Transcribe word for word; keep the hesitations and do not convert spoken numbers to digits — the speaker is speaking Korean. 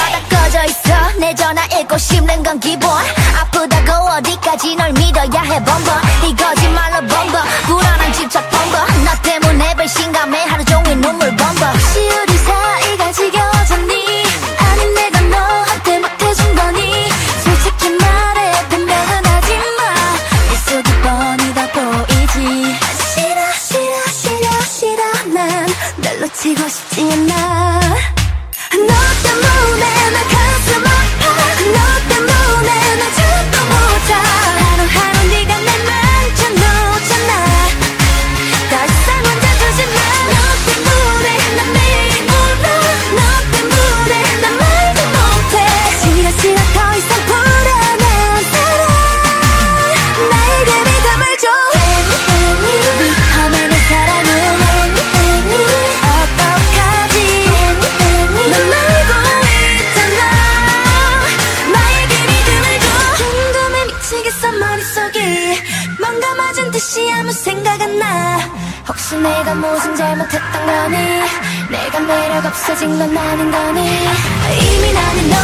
다 꺼져 있어. 내 전화 읽고 씹는 건 기본. 아프다고 어디까지 널 믿어야 해 번번. 이 거짓말로 번번. 불안한 집착 번번. 너 때문에 배신감에 하루 종일 눈물 번번. 혹시 우리 사이가 지겨워졌니? 아님 내가 너한테 못해준 거니? 솔직히 말해 변명은 하지마. 내 속이 뻔히 다 보이지. 싫어 싫어 싫어 싫어 난 널 놓치고 싶지 않아. 너 때문에 나 가슴 아파. 너 때문에 나 잠도 못 자. 하루하루 네가 날 망쳐놓잖아. 더 이상 혼자 두지 마. 너 때문에 난 매일 울어. 너 때문에 난 말도 못해. 싫어 싫어 더 이상 불안한 사람 나에게 믿음을 줘. 위험해 내 사랑은 어떡하지. 넌 알고 있잖아. 나에게 믿음을 줘. 궁금해 미치겠어 머릿속이. 뭔가 맞은 듯이 아무 생각 안 나. 혹시 내가 무슨 잘못했던 거니? 내가 매력 없어진 건 아닌 거니? 이미 나는